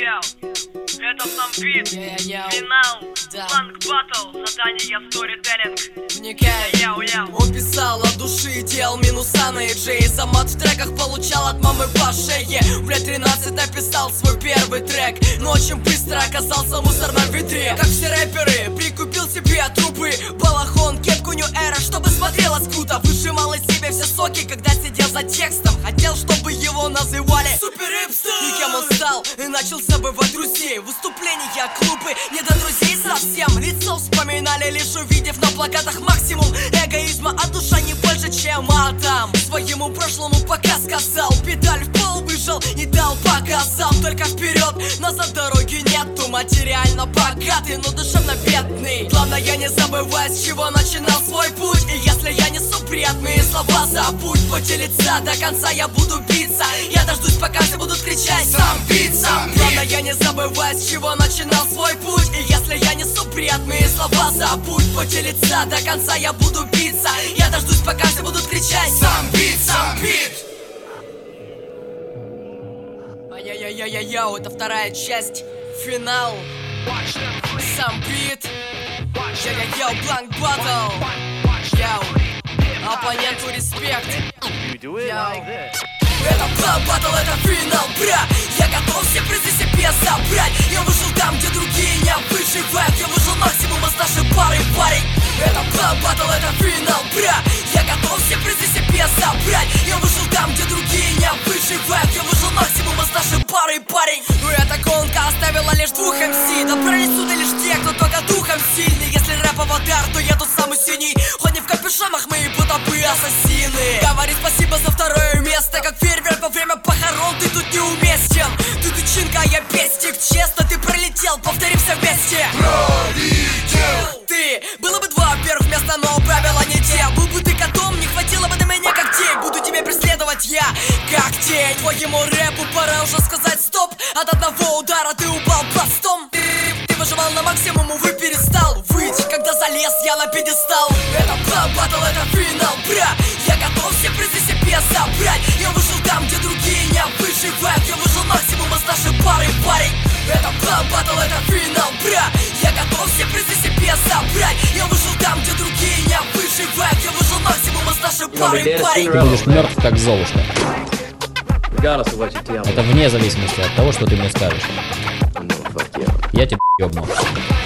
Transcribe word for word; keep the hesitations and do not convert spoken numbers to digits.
Йоу-йоу, это сам бит, финал, бланк батл, задание сторителлинг. Вникай, Йоу-йоу. он писал от души и делал минуса на эйджей. За мат в треках получал от мамы по шее. В лет тринадцать написал свой первый трек, но очень быстро оказался в мусорном ведре. Как все рэперы, прикупил себе трубы, балахон, кепку New Era, чтобы смотрелось круто. Выжимал из себя все соки, когда сидел за текстом. Хотел, чтобы его называли супер-ипстер. И кем он стал, и начал забывать друзей. Выступления, клубы, не до друзей совсем. Лицо вспоминали, лишь увидев на плакатах максимум эгоизма, а душа не больше, чем атом. Своему прошлому пока сказал, педаль в пол выжал, не дал показал. Только вперед, назад дороги нету. Материально богатый, но душевно бедный. Главное, я не забывай, с чего начинал свой путь. И если я несу приятные слова, забудь. Поделиться до конца я буду биться. Я дождусь, пока все будут кричать сам бит, сам бит. Главное, я не забывай, с чего начинал свой путь. И если я несу приятные слова, забудь. Поделиться до конца я буду биться. Я дождусь, пока все будут кричать сам бит, сам бит. Ай-яй-яй-яй-яй, это вторая часть, финал. Сам бит. Йоу-йоу, бланк батл. Йоу, оппоненту респект. Йоу. Это бланк батл, это финал, бра. Я готов все призы себе забрать. Я вышел там, где другие не выживают. Я выжил максимум из нашей пары, парень. Это бланк батл, это финал, бра. Я готов все призы себе забрать. Я вышел там, где другие не выживают. Я выжил максимум из нашей пары, парень. Ну эта гонка оставила лишь двух эм си. Добрались сюда лишь те, кто только духом сильный. Если рэп аватар, то я тут самый синий. Хоть не в капюшонах, мы и будто бы ассасины. Говори спасибо за второе место. Как фейерверк во время похорон, ты тут неуместен. Ты тычинка, а я пестик. Честно, ты пролетел, повторим все вместе. Пролетел. Ты, было бы два первых места, но правила не те. Был бы ты котом, не хватило бы до меня как тень. Буду тебя преследовать я, как тень. Твоему рэпу пора уже сказать стоп. От одного удара ты упал пластом. Ты, ты выживал на максимум, увы, перестал выть, когда залез я на пьедестал. Это бланк батл, это финал, бра. Я готов все призы себе забрать. Я вышел там, где другие не выживают. Я выжил максимум из нашей пары, парень. Это бланк батл, это финал, бра. Я готов все призы себе забрать. Я вышел там, где другие не выживают. Я выжил максимум из нашей пары, парень. Ты будешь мертв, как Золушка. Это вне зависимости от того, что ты мне скажешь. Я тебя ебну.